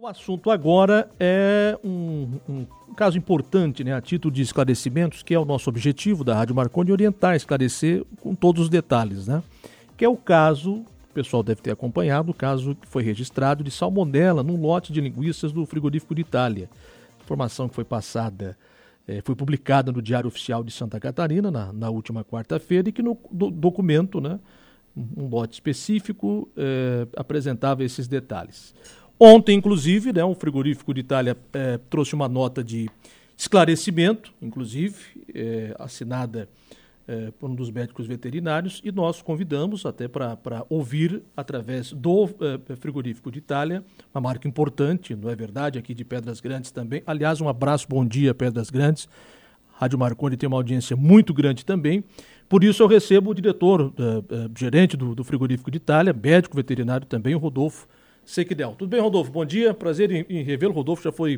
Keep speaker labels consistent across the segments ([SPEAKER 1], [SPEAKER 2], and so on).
[SPEAKER 1] O assunto agora é um caso importante, né, a título de esclarecimentos, que é o nosso objetivo da Rádio Marconi, orientar, esclarecer com todos os detalhes, né? Que é o caso, o pessoal deve ter acompanhado, o caso que foi registrado de salmonela num lote de linguiças do frigorífico de Itália. Informação que foi passada, foi publicada no Diário Oficial de Santa Catarina na última quarta-feira e que no documento, né, um lote específico, apresentava esses detalhes. Ontem, inclusive, né, o frigorífico de Itália trouxe uma nota de esclarecimento, inclusive, assinada por um dos médicos veterinários, e nós convidamos até para ouvir através do frigorífico de Itália, uma marca importante, não é verdade, aqui de Pedras Grandes também. Aliás, um abraço, bom dia, Pedras Grandes. A Rádio Marconi tem uma audiência muito grande também. Por isso eu recebo o diretor, gerente do frigorífico de Itália, médico veterinário também, o Rodolfo Sequidel. Tudo bem, Rodolfo? Bom dia, prazer em revê-lo. Rodolfo já foi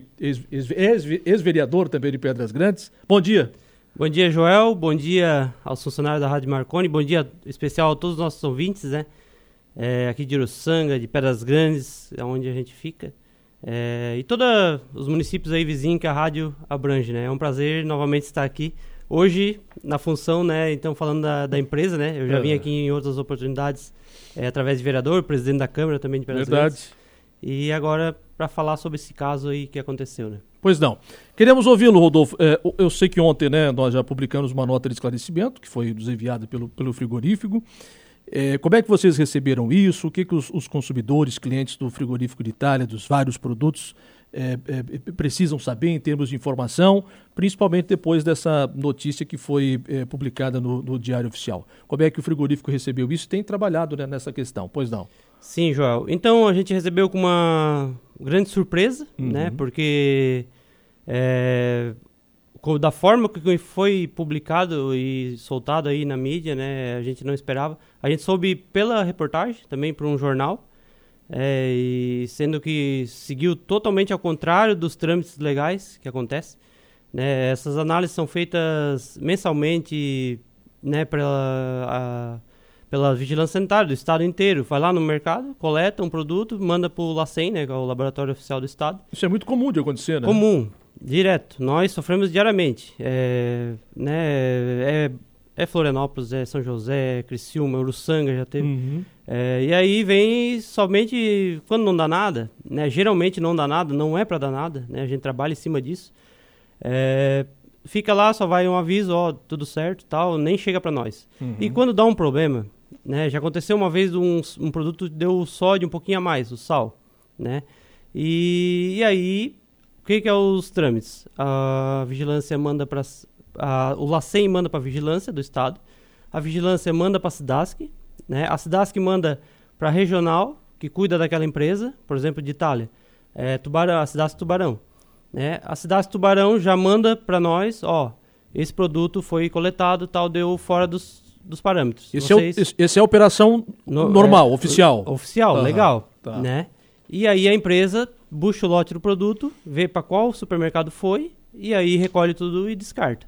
[SPEAKER 1] ex-vereador também de Pedras Grandes. Bom dia.
[SPEAKER 2] Bom dia, Joel. Bom dia aos funcionários da Rádio Marconi. Bom dia especial a todos os nossos ouvintes, né? Aqui de Uruçanga, de Pedras Grandes, onde a gente fica. E todos os municípios aí vizinhos que a rádio abrange, né? É um prazer novamente estar aqui. Hoje, na função, né? Então, falando da empresa, né? Eu já vim aqui em outras oportunidades, através de vereador, presidente da Câmara também de Pedras Grandes. E agora, para falar sobre esse caso aí que aconteceu, né? Pois não.
[SPEAKER 1] Queremos ouvi-lo, Rodolfo. Eu sei que ontem, né, nós já publicamos uma nota de esclarecimento, que foi nos enviada pelo frigorífico. Como é que vocês receberam isso? O que os consumidores, clientes do frigorífico de Itália, dos vários produtos, precisam saber em termos de informação, principalmente depois dessa notícia que foi publicada no Diário Oficial? Como é que o frigorífico recebeu isso? Tem trabalhado, né, nessa questão, pois não?
[SPEAKER 2] Sim, Joel. Então a gente recebeu com uma grande surpresa, né? Porque da forma que foi publicado e soltado aí na mídia, né? A gente não esperava. A gente soube pela reportagem, também por um jornal, e sendo que seguiu totalmente ao contrário dos trâmites legais que acontecem, né? Essas análises são feitas mensalmente, né? Pela vigilância sanitária do estado inteiro. Vai lá no mercado, coleta um produto, manda para o LACEN, né, que é o Laboratório Oficial do Estado.
[SPEAKER 1] Isso é muito comum de acontecer, né?
[SPEAKER 2] Comum, direto. Nós sofremos diariamente. Florianópolis, São José, Criciúma, Uruçanga já teve. E aí vem somente quando não dá nada, né? Geralmente não dá nada, não é para dar nada, né? A gente trabalha em cima disso. Fica lá, só vai um aviso, tudo certo, tal, nem chega para nós. E quando dá um problema, né, já aconteceu uma vez um produto deu sódio um pouquinho a mais, o sal, né? E aí, o que é os trâmites? A vigilância manda para o LACEN manda para a vigilância do estado, a vigilância manda para a SIDASC, né? A SIDASC manda para a regional, que cuida daquela empresa, por exemplo, de Itália, a SIDASC Tubarão. A SIDASC Tubarão já manda para nós, esse produto foi coletado, tal, deu fora dos parâmetros.
[SPEAKER 1] Esse é a operação normal, oficial?
[SPEAKER 2] Oficial, legal. Tá. Né? E aí a empresa busca o lote do produto, vê para qual supermercado foi, e aí recolhe tudo e descarta.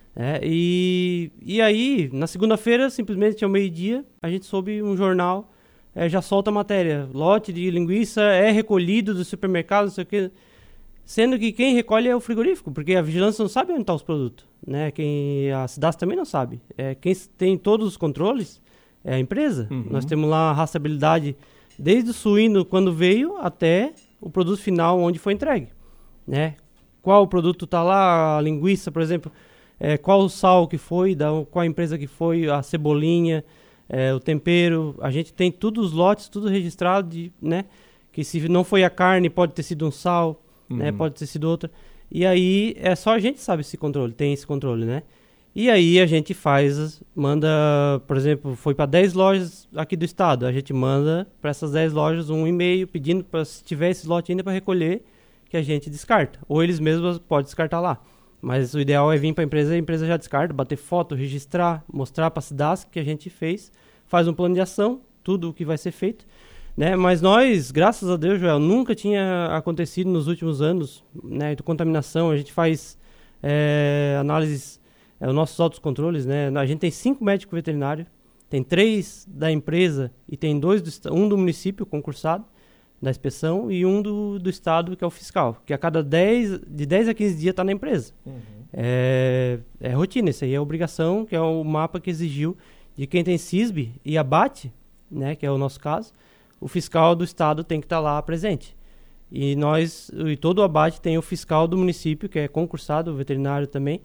[SPEAKER 2] E aí, na segunda-feira, simplesmente ao meio-dia, a gente soube um jornal, já solta a matéria. Lote de linguiça é recolhido do supermercado, não sei o que. Sendo que quem recolhe é o frigorífico, porque a vigilância não sabe onde estão os produtos, né? A SIDASC também não sabe. Quem tem todos os controles é a empresa. Nós temos lá a rastreabilidade desde o suíno, quando veio, até o produto final, onde foi entregue, né? Qual produto está lá, a linguiça, por exemplo, qual o sal que foi, qual a empresa que foi, a cebolinha, o tempero. A gente tem todos os lotes, tudo registrado, né? Que se não foi a carne, pode ter sido um sal, né? Pode ter sido outra. E aí, só a gente sabe tem esse controle, né? E aí a gente manda, por exemplo, foi para 10 lojas aqui do estado. A gente manda para essas 10 lojas um e-mail pedindo para, se tiver esse lote ainda para recolher, que a gente descarta. Ou eles mesmos podem descartar lá. Mas o ideal é vir para a empresa já descarta, bater foto, registrar, mostrar para a SIDASC que a gente faz um plano de ação, tudo o que vai ser feito. Né? Mas nós, graças a Deus, Joel, nunca tinha acontecido nos últimos anos, né, de contaminação. A gente faz análises, os nossos autocontroles, né? A gente tem 5 médicos veterinários, tem 3 da empresa e tem 2 um do município concursado, da inspeção, e um do Estado, que é o fiscal, que de 10 a 15 dias está na empresa. É rotina, isso aí é obrigação, que é o mapa que exigiu de quem tem CISB e abate, né, que é o nosso caso, o fiscal do Estado tem que estar lá presente. E todo o abate tem o fiscal do município, que é concursado, o veterinário também,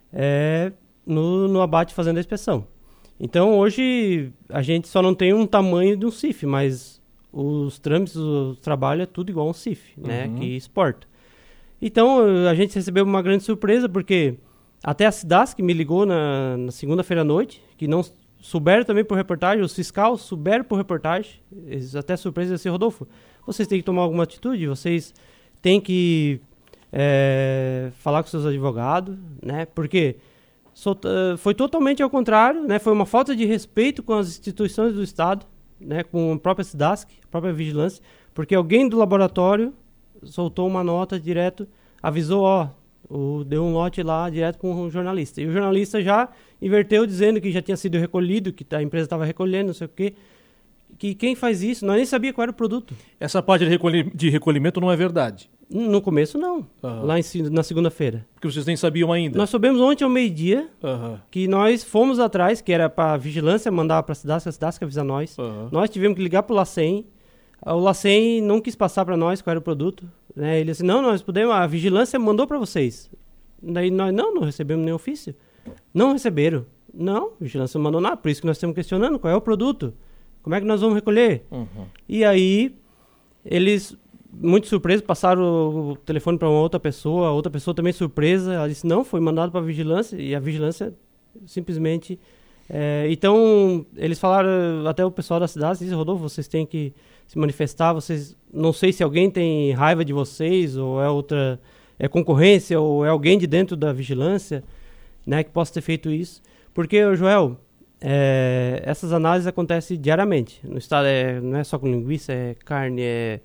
[SPEAKER 2] no abate fazendo a inspeção. Então, hoje, a gente só não tem um tamanho de um CIF, mas os trâmites, o trabalho é tudo igual a um CIF, né, que exporta. Então, a gente recebeu uma grande surpresa, porque até a SIDASC me ligou na segunda-feira à noite, que não souberam também por reportagem, os fiscais souberam por reportagem, eles até surpresa assim, Rodolfo, vocês têm que tomar alguma atitude, vocês têm que falar com seus advogados, né, porque foi totalmente ao contrário, né, foi uma falta de respeito com as instituições do Estado, né, com a própria SIDASC, a própria vigilância, porque alguém do laboratório soltou uma nota direto, avisou, deu um lote lá direto com o jornalista. E o jornalista já inverteu dizendo que já tinha sido recolhido, que a empresa estava recolhendo, não sei o quê. Que quem faz isso, nós nem sabia qual era o produto.
[SPEAKER 1] Essa parte de recolhimento não é verdade?
[SPEAKER 2] No começo, não. Lá na segunda-feira.
[SPEAKER 1] Porque vocês nem sabiam ainda?
[SPEAKER 2] Nós soubemos ontem ao meio-dia que nós fomos atrás, que era para a vigilância mandar para a SIDASC avisar nós. Nós tivemos que ligar para o LACEN. O LACEN não quis passar para nós qual era o produto. Né? Ele disse, não, nós podemos, a vigilância mandou para vocês. Daí nós não recebemos nenhum ofício. Não receberam. Não, a vigilância não mandou nada, por isso que nós estamos questionando qual é o produto. Como é que nós vamos recolher? E aí, eles, muito surpresos, passaram o telefone para uma outra pessoa, a outra pessoa também surpresa, ela disse, não, foi mandado para a vigilância, e a vigilância simplesmente... então, eles falaram, até o pessoal da cidade disse, Rodolfo, vocês têm que se manifestar, vocês, não sei se alguém tem raiva de vocês, ou é concorrência, ou é alguém de dentro da vigilância, né, que possa ter feito isso. Porque, Joel, essas análises acontecem diariamente. No estado não é só com linguiça, é carne,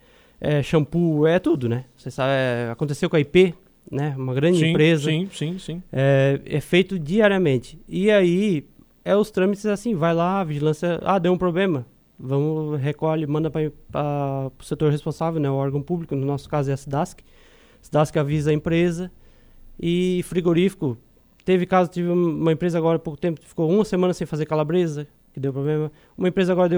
[SPEAKER 2] é shampoo, é tudo, né? Você sabe, aconteceu com a IP, né, uma grande empresa.
[SPEAKER 1] Sim.
[SPEAKER 2] É feito diariamente. E aí... os trâmites assim, vai lá, a vigilância, deu um problema, vamos, recolhe, manda para o setor responsável, né, o órgão público, no nosso caso é a SIDASC avisa a empresa. E frigorífico, tive uma empresa agora há pouco tempo, ficou uma semana sem fazer calabresa, que deu problema, uma empresa agora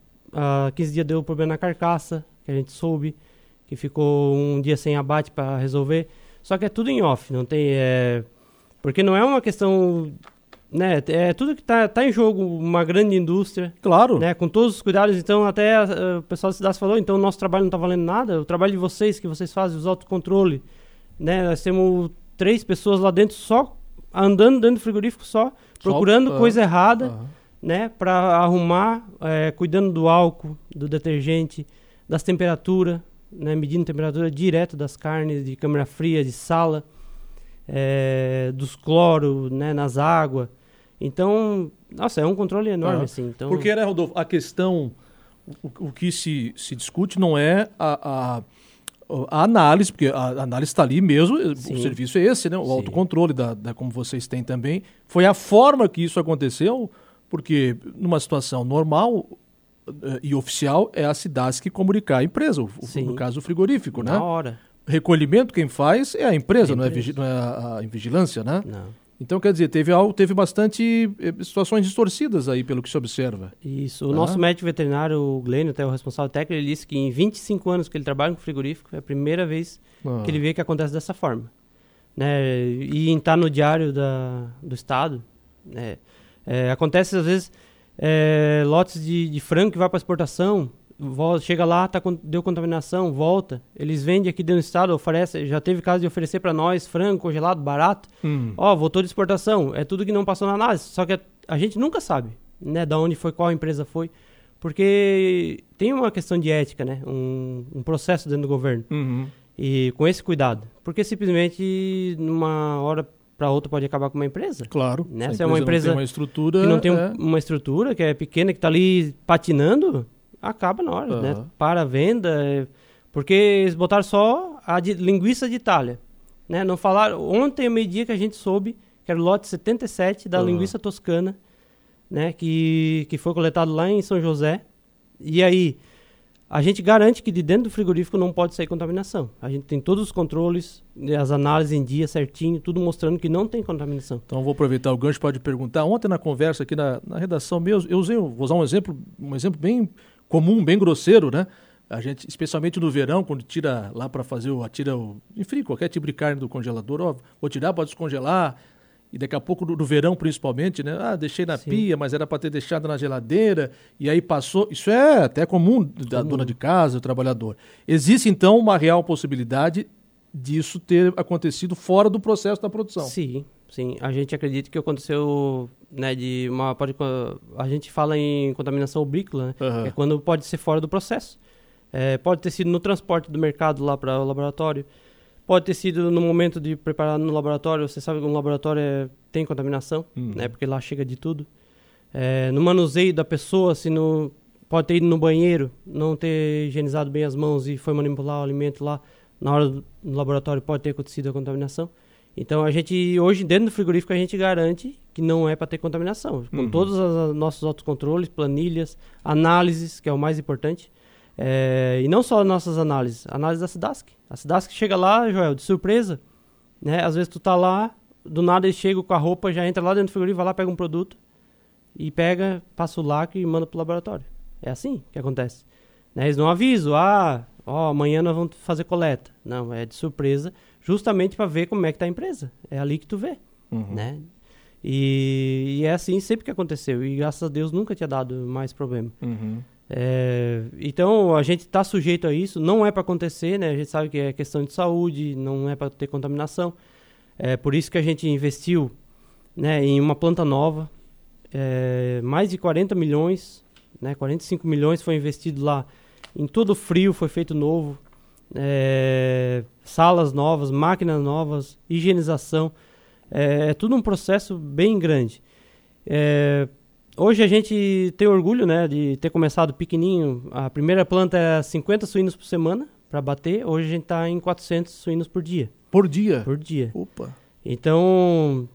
[SPEAKER 2] 15 dias deu problema na carcaça, que a gente soube, que ficou um dia sem abate para resolver, só que é tudo em off, não tem, porque não é uma questão... Né, é tudo que tá em jogo, uma grande indústria.
[SPEAKER 1] Claro.
[SPEAKER 2] Né, com todos os cuidados, então até o pessoal da SIDASC falou, então o nosso trabalho não tá valendo nada, o trabalho de vocês, que vocês fazem, os autocontrole, né, nós temos 3 pessoas lá dentro só, andando dentro do frigorífico procurando coisa errada, né, para arrumar, cuidando do álcool, do detergente, das temperaturas, né, medindo temperatura direto das carnes, de câmara fria, de sala, dos cloros, né, nas águas. Então, nossa, é um controle enorme, assim. Então...
[SPEAKER 1] Porque, né, Rodolfo, a questão, o que se discute não é a análise, porque a análise está ali mesmo, sim, o serviço é esse, né? O autocontrole, como vocês têm também. Foi a forma que isso aconteceu, porque numa situação normal e oficial é a SIDASC comunicar a empresa, no caso o frigorífico, né?
[SPEAKER 2] Na hora.
[SPEAKER 1] Recolhimento quem faz é a empresa, não é a vigilância, né?
[SPEAKER 2] Não.
[SPEAKER 1] Então, quer dizer, teve bastante situações distorcidas aí, pelo que se observa.
[SPEAKER 2] Isso. O nosso médico veterinário, o Glênio, até o responsável técnico, ele disse que em 25 anos que ele trabalha com frigorífico, é a primeira vez que ele vê que acontece dessa forma. Né? E estar no diário do Estado, né? Acontece, às vezes, lotes de frango que vai para exportação, chega lá, deu contaminação, volta, eles vendem aqui dentro do estado, oferece, já teve caso de oferecer para nós frango congelado, barato, voltou de exportação, é tudo que não passou na análise, só que a gente nunca sabe, né, da onde foi, qual empresa foi, porque tem uma questão de ética, né, um processo dentro do governo, e com esse cuidado, porque simplesmente numa hora para outra pode acabar com uma empresa.
[SPEAKER 1] Claro,
[SPEAKER 2] né? Se é uma empresa
[SPEAKER 1] não tem uma estrutura,
[SPEAKER 2] que não tem uma estrutura, que é pequena, que está ali patinando, acaba na hora, né? Para a venda, porque eles botaram só a linguiça de Itália, né? Não falaram, ontem ao meio-dia que a gente soube que era o lote 77 da linguiça toscana, né? Que foi coletado lá em São José, e aí a gente garante que de dentro do frigorífico não pode sair contaminação. A gente tem todos os controles, as análises em dia certinho, tudo mostrando que não tem contaminação.
[SPEAKER 1] Então vou aproveitar o gancho, pode perguntar. Ontem na conversa aqui na redação mesmo, vou usar um exemplo bem comum, bem grosseiro, né? A gente, especialmente no verão, quando tira lá para fazer enfim, qualquer tipo de carne do congelador, vou tirar para descongelar. E daqui a pouco, no verão principalmente, né? Deixei na pia, mas era para ter deixado na geladeira, e aí passou. Isso é até comum da dona de casa, do trabalhador. Existe, então, uma real possibilidade disso ter acontecido fora do processo da produção.
[SPEAKER 2] Sim. A gente acredita que aconteceu, né, a gente fala em contaminação oblíqua, né? Uhum. É quando pode ser fora do processo. Pode ter sido no transporte do mercado lá para o laboratório. Pode ter sido no momento de preparar no laboratório. Você sabe que um laboratório tem contaminação, né? Porque lá chega de tudo. No manuseio da pessoa, pode ter ido no banheiro, não ter higienizado bem as mãos e foi manipular o alimento lá. Na hora no laboratório pode ter acontecido a contaminação. Então, hoje, dentro do frigorífico, a gente garante que não é para ter contaminação. Com todos os nossos autocontroles, planilhas, análises, que é o mais importante. E não só nossas análises, análise da SIDASC. A SIDASC chega lá, Joel, de surpresa, né? Às vezes tu tá lá, do nada ele chega com a roupa, já entra lá dentro do frigorífico, vai lá, pega um produto e passa o lacre e manda pro laboratório. É assim que acontece. Né? Eles não avisam, amanhã nós vamos fazer coleta. Não, é de surpresa, justamente para ver como é que tá a empresa. É ali que tu vê, né? E é assim sempre que aconteceu. E graças a Deus nunca tinha dado mais problema. Então a gente está sujeito a isso, não é para acontecer, né? A gente sabe que é questão de saúde, não é para ter contaminação. Por isso que a gente investiu, né, em uma planta nova, mais de 40 milhões, né, 45 milhões foi investido lá. Em todo o frio foi feito novo, salas novas, máquinas novas, higienização. É tudo um processo bem grande. Hoje a gente tem orgulho, né, de ter começado pequenininho. A primeira planta é 50 suínos por semana para bater. Hoje a gente está em 400 suínos por dia.
[SPEAKER 1] Por dia?
[SPEAKER 2] Por dia.
[SPEAKER 1] Opa!
[SPEAKER 2] Então,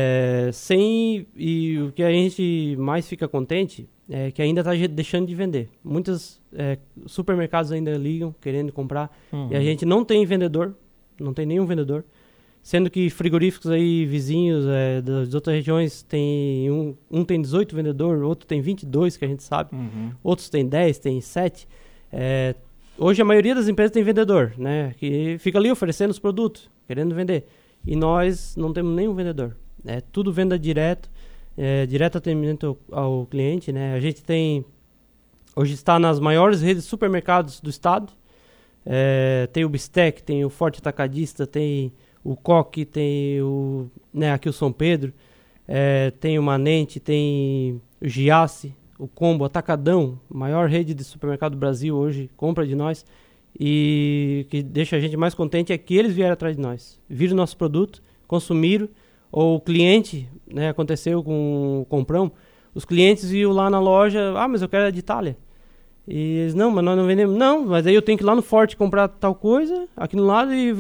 [SPEAKER 2] e o que a gente mais fica contente é que ainda está deixando de vender. Muitos supermercados ainda ligam querendo comprar. E a gente não tem vendedor, não tem nenhum vendedor. Sendo que frigoríficos aí vizinhos das outras regiões tem um tem 18 vendedores, outro tem 22, que a gente sabe. Outros tem 10, tem 7. Hoje a maioria das empresas tem vendedor, né? Que fica ali oferecendo os produtos, querendo vender. E nós não temos nenhum vendedor. Tudo venda direto atendimento ao cliente, né? A gente hoje está nas maiores redes de supermercados do estado. Tem o Bistec, tem o Forte Atacadista, tem o Coque, tem aqui o São Pedro, tem o Manente, tem o Giasse, o Combo, Atacadão, maior rede de supermercado do Brasil hoje, compra de nós. E o que deixa a gente mais contente é que eles vieram atrás de nós, viram nosso produto, consumiram, ou o cliente, né, aconteceu com o Comprão, os clientes viram lá na loja, mas eu quero de Itália. E eles, não, mas nós não vendemos. Não, mas aí eu tenho que ir lá no Forte comprar tal coisa, aqui no lado, e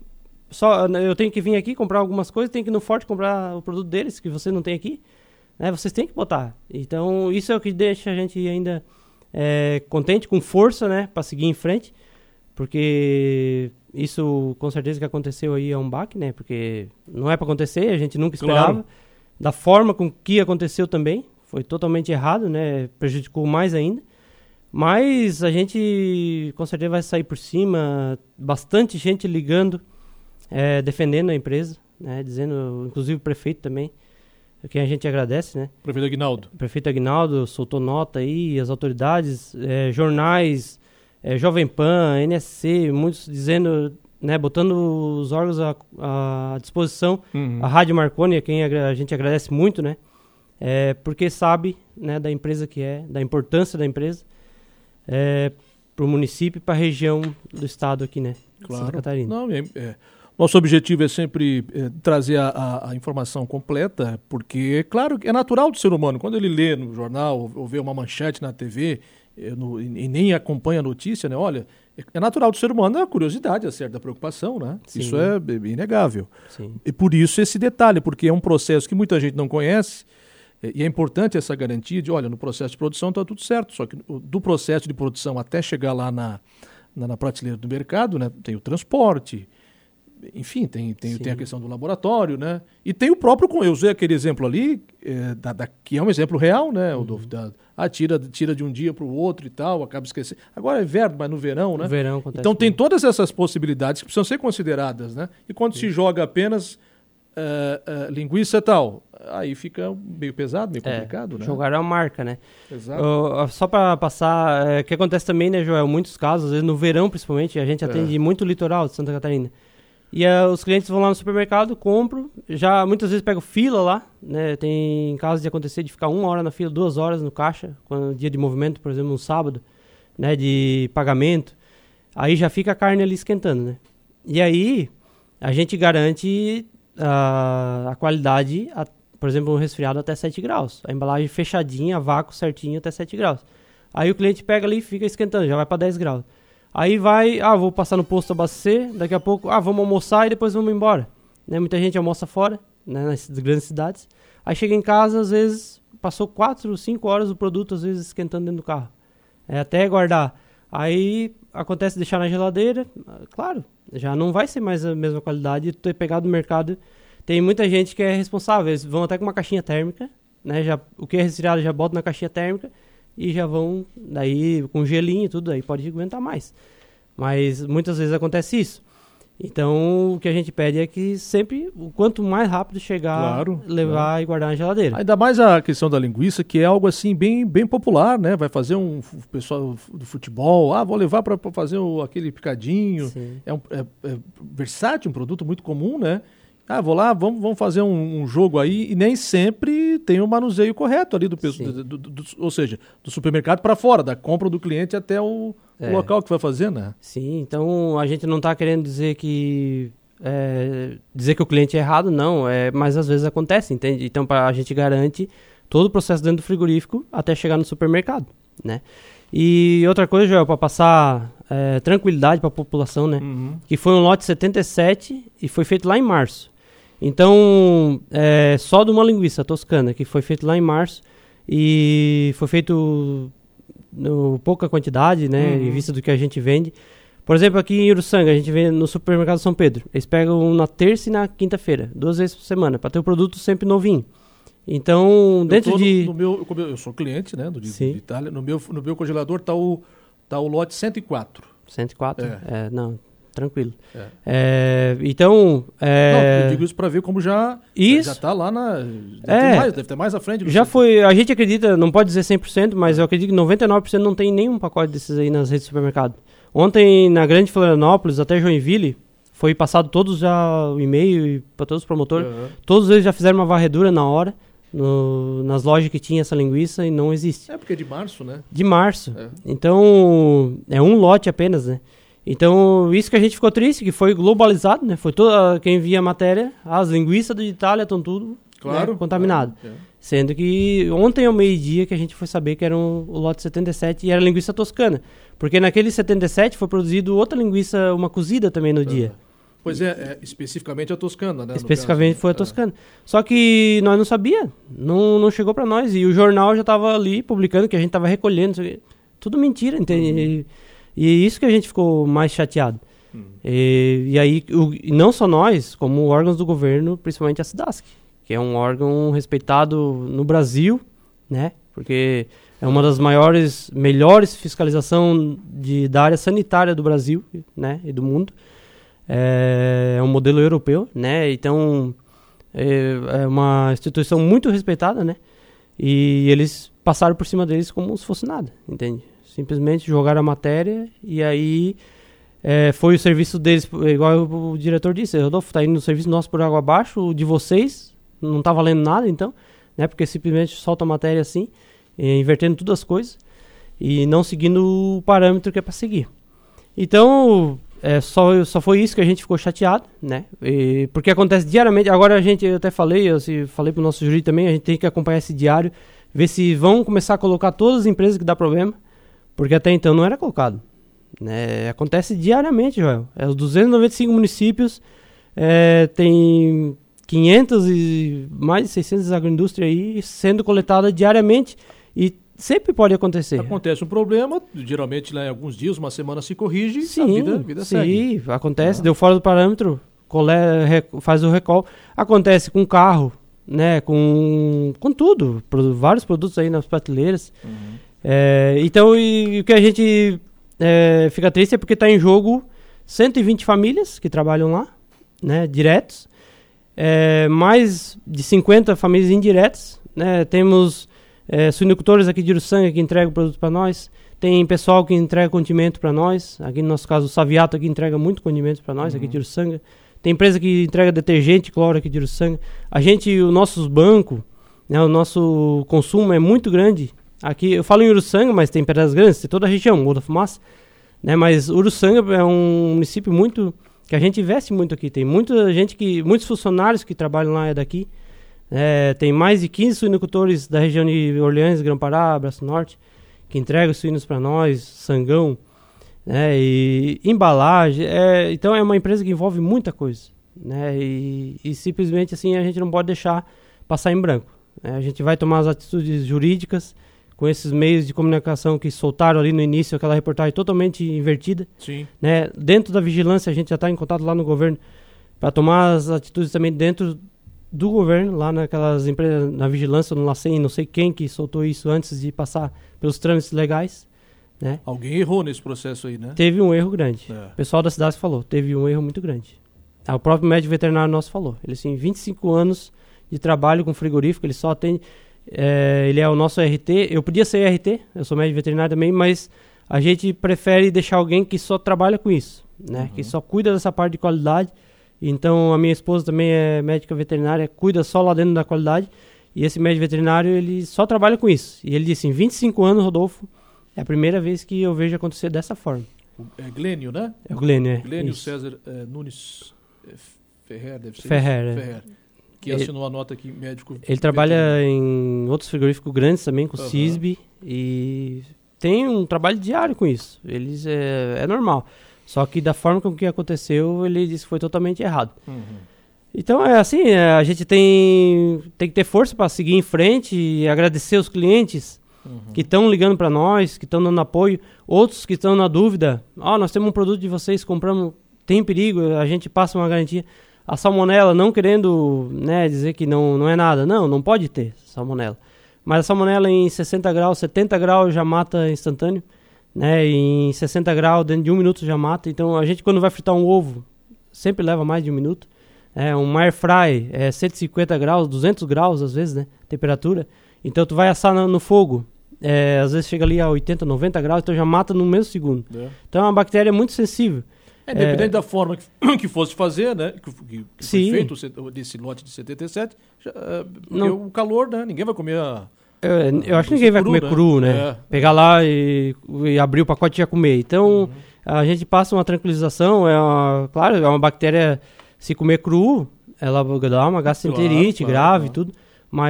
[SPEAKER 2] eu tenho que vir aqui comprar algumas coisas, tenho que ir no Forte comprar o produto deles, que você não tem aqui. Né? Vocês têm que botar. Então, isso é o que deixa a gente ainda contente, com força, né, para seguir em frente. Porque isso, com certeza, que aconteceu aí é um baque, né? Porque não é para acontecer, a gente nunca esperava. Claro. Da forma com que aconteceu também, foi totalmente errado, né? Prejudicou mais ainda. Mas a gente, com certeza, vai sair por cima. Bastante gente ligando, defendendo a empresa, né? Dizendo, inclusive o prefeito também, quem a gente agradece, né?
[SPEAKER 1] Prefeito Aguinaldo.
[SPEAKER 2] O prefeito Aguinaldo soltou nota aí, as autoridades, jornais, Jovem Pan, NSC, muitos dizendo, né, botando os órgãos à disposição. A Rádio Marconi, a quem a gente agradece muito, né? Porque sabe, né, da empresa que da importância da empresa para o município e para a região do estado aqui, né?
[SPEAKER 1] Claro.
[SPEAKER 2] Santa Catarina.
[SPEAKER 1] Não, nosso objetivo é sempre trazer a informação completa, porque, claro, é natural do ser humano. Quando ele lê no jornal ou vê uma manchete na TV e nem acompanha a notícia, né? Olha, é natural do ser humano a curiosidade, a certa preocupação, né? Sim. Isso é inegável.
[SPEAKER 2] Sim.
[SPEAKER 1] E por isso esse detalhe, porque é um processo que muita gente não conhece E é importante essa garantia de, olha, no processo de produção está tudo certo, só que do processo de produção até chegar lá na prateleira do mercado, né, tem o transporte, enfim, tem a questão do laboratório, né? E tem o próprio, eu usei aquele exemplo ali, que é um exemplo real, né? Tira de um dia para o outro e tal, acaba esquecendo. Agora é inverno, mas no verão, né?
[SPEAKER 2] No verão acontece.
[SPEAKER 1] Então tem todas essas possibilidades que precisam ser consideradas, né? E quando se joga apenas linguiça e tal, aí fica meio pesado, meio complicado, né?
[SPEAKER 2] Jogar a marca, né?
[SPEAKER 1] Exato.
[SPEAKER 2] Só para passar, o que acontece também, né, Joel? Muitos casos, às vezes no verão principalmente, a gente atende muito o litoral de Santa Catarina. E os clientes vão lá no supermercado, compram, já muitas vezes pegam fila lá, né? Tem casos de acontecer de ficar 1 hora na fila, 2 horas no caixa, quando dia de movimento, por exemplo, no sábado, né? De pagamento. Aí já fica a carne ali esquentando, né? E aí a gente garante a qualidade, por exemplo, um resfriado até 7 graus. A embalagem fechadinha, vácuo certinho até 7 graus. Aí o cliente pega ali e fica esquentando, já vai para 10 graus. Aí vai, vou passar no posto abastecer, daqui a pouco, vamos almoçar e depois vamos embora. Né? Muita gente almoça fora, né, nas grandes cidades. Aí chega em casa, às vezes, passou 4, 5 horas o produto, às vezes, esquentando dentro do carro. Até guardar. Aí acontece deixar na geladeira, claro, já não vai ser mais a mesma qualidade. Ter pegado no mercado, tem muita gente que é responsável, eles vão até com uma caixinha térmica, né? O que é resfriado já bota na caixinha térmica, e já vão, daí, com gelinho e tudo, aí pode aguentar mais. Mas muitas vezes acontece isso. Então, o que a gente pede é que sempre, o quanto mais rápido chegar, levar e guardar na geladeira.
[SPEAKER 1] Ainda mais a questão da linguiça, que é algo assim bem popular, né? Vai fazer o pessoal do futebol, vou levar para fazer aquele picadinho. É versátil, um produto muito comum, né? Vou lá, vamos fazer um jogo aí, e nem sempre tem o manuseio correto ali ou seja, do supermercado para fora, da compra do cliente até o local que vai fazer, né?
[SPEAKER 2] Sim, então a gente não está querendo dizer que o cliente é errado, não, mas às vezes acontece, entende? Então a gente garante todo o processo dentro do frigorífico até chegar no supermercado, né? E outra coisa, Joel, para passar tranquilidade para a população, né? Que foi um lote 77 e foi feito lá em março. Então, só de uma linguiça toscana, que foi feito lá em março, e foi feito pouca quantidade, né, em vista do que a gente vende. Por exemplo, aqui em Uruçanga, a gente vende no supermercado São Pedro. Eles pegam na terça e na quinta-feira, 2 vezes por semana, para ter o produto sempre novinho. Então,
[SPEAKER 1] eu sou cliente, né, do de Itália. No meu congelador está o lote 104.
[SPEAKER 2] 104? Não. Tranquilo. Então...
[SPEAKER 1] Não, eu digo isso para ver como já está lá na... Deve ter mais à frente.
[SPEAKER 2] Já foi... A gente acredita, não pode dizer 100%, mas eu acredito que 99% não tem nenhum pacote desses aí nas redes de supermercado. Ontem, na Grande Florianópolis, até Joinville, foi passado todos já o e-mail para todos os promotores. Todos eles já fizeram uma varredura na hora, nas lojas que tinha essa linguiça, e não existe.
[SPEAKER 1] Porque é de março, né?
[SPEAKER 2] De março. Então, é um lote apenas, né? Então, isso que a gente ficou triste, que foi globalizado, né? Foi quem via a matéria, as linguiças de Itália estão tudo contaminado. Sendo que ontem ao meio-dia que a gente foi saber que era o lote 77 e era linguiça toscana. Porque naquele 77 foi produzido outra linguiça, uma cozida também no dia.
[SPEAKER 1] Pois especificamente a toscana, né?
[SPEAKER 2] Especificamente foi a toscana. Só que nós não sabia, não chegou para nós. E o jornal já estava ali publicando que a gente estava recolhendo. Tudo mentira, entende? E isso que a gente ficou mais chateado. E aí, não só nós, como órgãos do governo, principalmente a SIDASC, que é um órgão respeitado no Brasil, né? Porque é uma das melhores fiscalização da área sanitária do Brasil, né? E do mundo. É um modelo europeu, né? Então, é uma instituição muito respeitada, né? E eles passaram por cima deles como se fosse nada, entende? Simplesmente jogaram a matéria e aí foi o serviço deles, igual o diretor disse, Rodolfo, tá indo no serviço nosso por água abaixo, o de vocês não tá valendo nada, então, né? Porque simplesmente solta a matéria assim, invertendo todas as coisas e não seguindo o parâmetro que é para seguir. Então, só foi isso que a gente ficou chateado, né? Porque acontece diariamente. Agora eu até falei pro nosso jurídico também, a gente tem que acompanhar esse diário, ver se vão começar a colocar todas as empresas que dá problema, porque até então não era colocado. Né? Acontece diariamente, Joel. Os 295 municípios tem 500 e mais de 600 agroindústrias aí sendo coletada diariamente e sempre pode acontecer.
[SPEAKER 1] Acontece um problema, geralmente lá em alguns dias, uma semana se corrige
[SPEAKER 2] sim,
[SPEAKER 1] a vida segue.
[SPEAKER 2] Sim, acontece, deu fora do parâmetro, faz o recall. Acontece com carro, né, com tudo, vários produtos aí nas prateleiras. Então, o que a gente fica triste é porque está em jogo 120 famílias que trabalham lá, né, diretos, mais de 50 famílias indiretas, né, temos suinocultores aqui de Uruçanga que entregam produto para nós, tem pessoal que entrega condimento para nós, aqui no nosso caso o Saviato aqui entrega muito condimento para nós, aqui de Uruçanga, tem empresa que entrega detergente, cloro aqui de Uruçanga, o nossos bancos, né, o nosso consumo é muito grande, aqui eu falo em Uruçanga, mas tem Pedras Grandes, tem toda a região, Morro da Fumaça, né, mas Uruçanga é um município que a gente investe muito aqui, tem muitos funcionários que trabalham lá daqui, tem mais de 15 suinocultores da região de Orleans, Grão-Pará, Braço Norte, que entregam suínos para nós, sangão, né, e embalagem, então é uma empresa que envolve muita coisa, né, e simplesmente assim a gente não pode deixar passar em branco, né, a gente vai tomar as atitudes jurídicas com esses meios de comunicação que soltaram ali no início, aquela reportagem totalmente invertida.
[SPEAKER 1] Sim.
[SPEAKER 2] Né? Dentro da vigilância, a gente já está em contato lá no governo para tomar as atitudes também dentro do governo, lá naquelas empresas, na vigilância, no LACEN, não sei quem que soltou isso antes de passar pelos trâmites legais. Né?
[SPEAKER 1] Alguém errou nesse processo aí, né?
[SPEAKER 2] Teve um erro grande. O pessoal da cidade falou, teve um erro muito grande. O próprio médico veterinário nosso falou. Ele tem 25 anos de trabalho com frigorífico, ele só tem... ele é o nosso RT, eu podia ser RT, eu sou médico veterinário também, mas a gente prefere deixar alguém que só trabalha com isso, né? Que só cuida dessa parte de qualidade. Então a minha esposa também é médica veterinária, cuida só lá dentro da qualidade, e esse médico veterinário ele só trabalha com isso. E ele disse, em 25 anos, Rodolfo, é a primeira vez que eu vejo acontecer dessa forma.
[SPEAKER 1] É Glênio, né?
[SPEAKER 2] É o Glênio,
[SPEAKER 1] Glênio
[SPEAKER 2] isso.
[SPEAKER 1] César Nunes Ferrer, deve ser
[SPEAKER 2] Ferrer.
[SPEAKER 1] Que assinou a nota aqui, médico.
[SPEAKER 2] Ele trabalha em outros frigoríficos grandes também, com o CISB, e tem um trabalho diário com isso. Eles é normal. Só que da forma com que aconteceu, ele disse que foi totalmente errado. Então é assim, a gente tem que ter força para seguir em frente e agradecer os clientes que estão ligando para nós, que estão dando apoio, outros que estão na dúvida. Nós temos um produto de vocês, compramos, tem perigo, a gente passa uma garantia. A salmonela, não querendo, né, dizer que não é nada. Não pode ter salmonela. Mas a salmonela em 60 graus, 70 graus já mata instantâneo. Né, em 60 graus, dentro de 1 minuto já mata. Então a gente quando vai fritar um ovo, sempre leva mais de 1 minuto. Um air fry é 150 graus, 200 graus às vezes, né, temperatura. Então tu vai assar no fogo. Às vezes chega ali a 80, 90 graus, então já mata no mesmo segundo. Então é uma bactéria muito sensível.
[SPEAKER 1] Independente da forma que fosse fazer, né? Que foi feito desse lote de 77, porque o calor, né? Ninguém vai comer
[SPEAKER 2] eu acho que ninguém vai comer cru, né? Pegar lá e abrir o pacote e já comer. Então, a gente passa uma tranquilização. Claro, é uma bactéria, se comer cru, ela dá uma gastroenterite grave e tudo.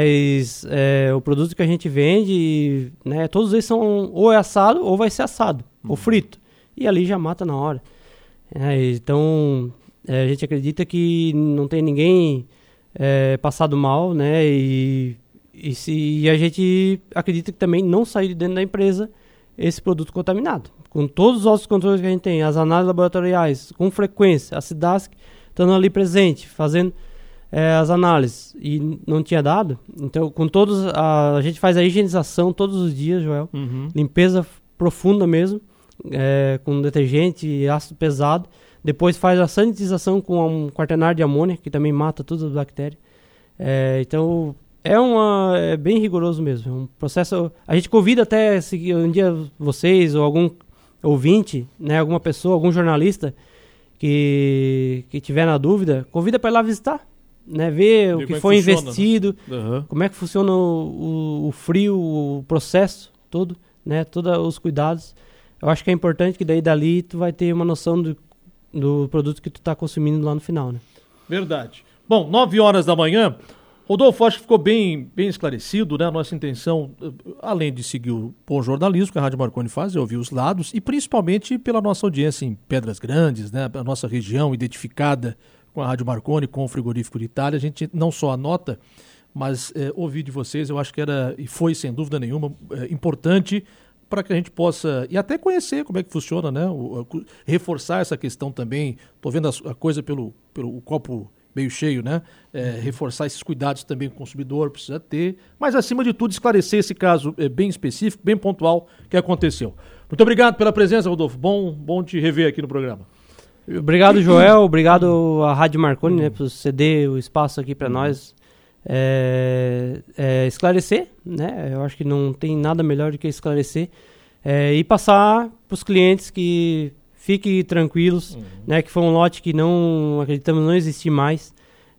[SPEAKER 2] Mas o produto que a gente vende, né? Todos eles são ou é assado ou vai ser assado, ou frito. E ali já mata na hora. Então, a gente acredita que não tem ninguém passado mal, né? E a gente acredita que também não sair de dentro da empresa esse produto contaminado. Com todos os outros controles que a gente tem, as análises laboratoriais, com frequência, a SIDASC estando ali presente, fazendo as análises, e não tinha dado. Então, com todos, a gente faz a higienização todos os dias, Joel. Limpeza profunda mesmo. Com detergente e ácido pesado, depois faz a sanitização com um quaternário de amônia, que também mata todas as bactérias. Então é bem rigoroso mesmo, é um processo. A gente convida até, se um dia vocês ou algum ouvinte, né, alguma pessoa, algum jornalista que tiver na dúvida, convida para ir lá visitar, né, ver o que foi investido, né? Como é que funciona o frio, o processo todo, né, todos os cuidados. Eu acho que é importante que dali tu vai ter uma noção do produto que tu está consumindo lá no final, né?
[SPEAKER 1] Verdade. Bom, 9 horas da manhã. Rodolfo, acho que ficou bem esclarecido, né? A nossa intenção, além de seguir o bom jornalismo que a Rádio Marconi faz, é ouvir os lados, e principalmente pela nossa audiência em Pedras Grandes, né? A nossa região identificada com a Rádio Marconi, com o Frigorífico de Itália. A gente não só anota, mas ouvir de vocês, eu acho que era, e foi sem dúvida nenhuma, importante para que a gente possa, e até conhecer como é que funciona, né? Reforçar essa questão também. Estou vendo a coisa pelo copo meio cheio, né? Reforçar esses cuidados também que o consumidor precisa ter, mas acima de tudo esclarecer esse caso bem específico, bem pontual que aconteceu. Muito obrigado pela presença, Rodolfo. Bom te rever aqui no programa.
[SPEAKER 2] Obrigado, Joel. Obrigado à Rádio Marconi, né, por ceder o espaço aqui para nós esclarecer, né? Eu acho que não tem nada melhor do que esclarecer e passar para os clientes que fiquem tranquilos, né? Que foi um lote que não acreditamos não existir mais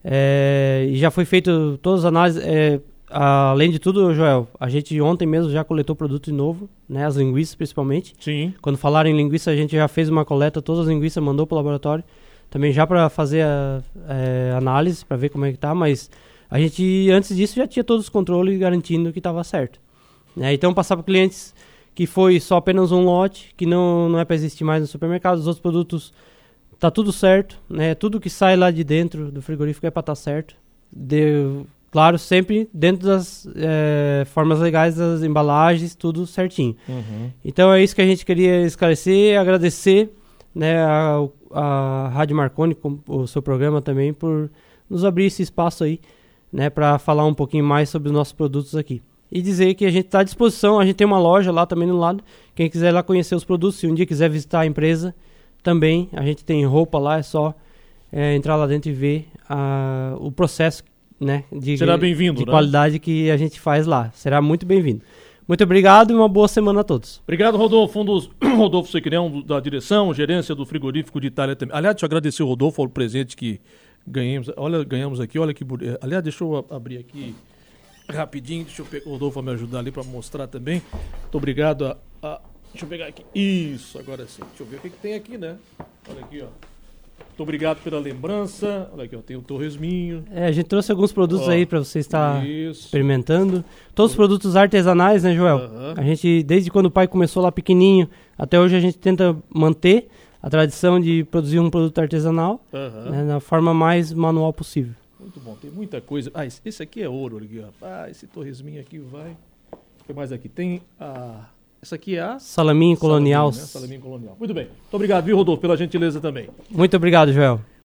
[SPEAKER 2] e já foi feito todas as análises. Além de tudo, Joel, a gente ontem mesmo já coletou produto de novo, né? As linguiças principalmente.
[SPEAKER 1] Sim.
[SPEAKER 2] Quando falaram em linguiça, a gente já fez uma coleta, todas as linguiças mandou para o laboratório, também já para fazer a análise, para ver como é que tá, mas a gente, antes disso, já tinha todos os controles garantindo que estava certo. Então, passar para clientes que foi só apenas um lote, que não é para existir mais no supermercado, os outros produtos, tá tudo certo, né? Tudo que sai lá de dentro do frigorífico é para estar certo. Claro, sempre dentro das formas legais das embalagens, tudo certinho. Então, é isso que a gente queria esclarecer, agradecer, né, a Rádio Marconi, com o seu programa também, por nos abrir esse espaço aí, né, para falar um pouquinho mais sobre os nossos produtos aqui. E dizer que a gente está à disposição, a gente tem uma loja lá também no lado, quem quiser ir lá conhecer os produtos, se um dia quiser visitar a empresa, também, a gente tem roupa lá, é só entrar lá dentro e ver o processo, né, de qualidade que a gente faz lá. Será muito bem-vindo. Muito obrigado e uma boa semana a todos.
[SPEAKER 1] Obrigado, Rodolfo. Rodolfo Sequinão, da direção, gerência do Frigorífico de Itália também. Aliás, deixa eu agradecer o Rodolfo, ao presente que ganhamos aqui, olha que bonito. Aliás, deixa eu abrir aqui rapidinho, deixa eu pegar o Rodolfo para me ajudar ali para mostrar também. Muito obrigado deixa eu pegar aqui. Isso, agora sim. Deixa eu ver o que tem aqui, né? Olha aqui, ó. Muito obrigado pela lembrança. Olha aqui, ó, tem o torresminho.
[SPEAKER 2] A gente trouxe alguns produtos aí para você estar experimentando. Todos os produtos artesanais, né, Joel? A gente, desde quando o pai começou lá pequenininho, até hoje a gente tenta manter a tradição de produzir um produto artesanal, né, na forma mais manual possível.
[SPEAKER 1] Muito bom, tem muita coisa. Esse aqui é ouro, aqui, ó. Esse torresminho aqui vai. O que mais aqui? Tem essa aqui é a
[SPEAKER 2] Salaminho colonial.
[SPEAKER 1] Salaminho colonial. Muito bem. Muito obrigado, viu, Rodolfo, pela gentileza também.
[SPEAKER 2] Muito obrigado, Joel.